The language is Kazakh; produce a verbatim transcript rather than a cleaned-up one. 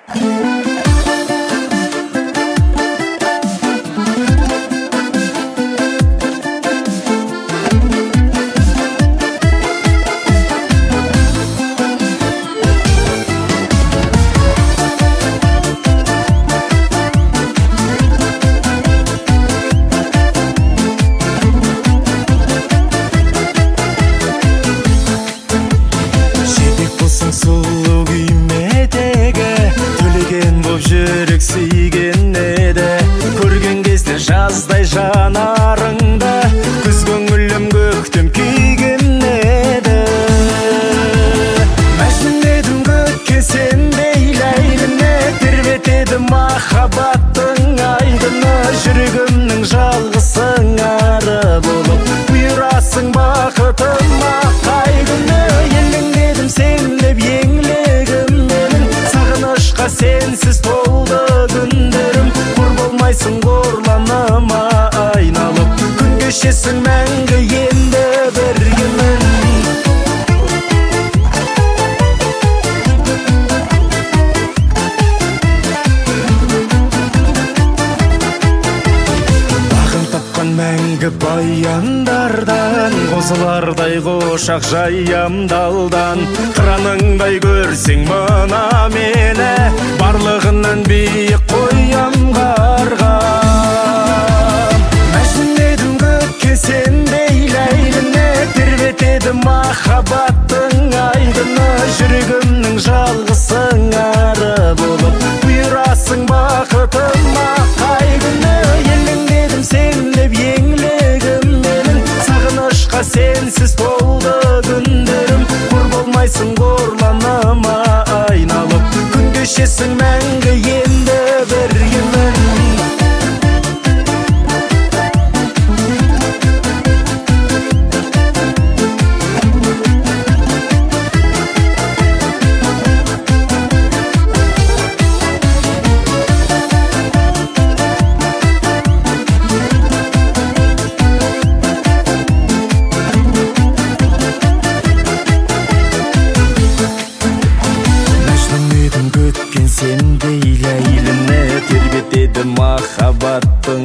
Сұлу күймедегі төлеген боп жүрек сүйген еді. Көрген кезде жаздай жанарыңда күз көңілім көктем күйген еді. Мәжнүн едім көкке сендей ләйліне, тербетеді махаббаттың айдыны. Жүрегімнің жалғызсың ары болып, бұйырасың бақытыма қай күні. Елеңдедім сен деп еңлегім менің, сағынышқа сенсіз толды күндерім. Құр болмайсың қорланыма айналып, күн кешесің мәңгі енді біргемін. Мәңгі баяндардан, қозылардай қошақ жайамдалдан. Қыраныңдай көрсең мына мені, барлығынан биік қоям қарғам. Мәжнүн едім көкке сендей ләйліне, тербетеді махаббаттың айдыны. Жүрегімнің жалғызсың ары болып, бұйырасың бақытыма қай күні. Елеңдедім сен деп еңлегім менің, сағынышқа сенсіз толды күндерім. Құр болмайсың қорланыма айналып, күн кешесің мәңгі енді біргемін. Сендей ләйліне, тербетеді махаббаттың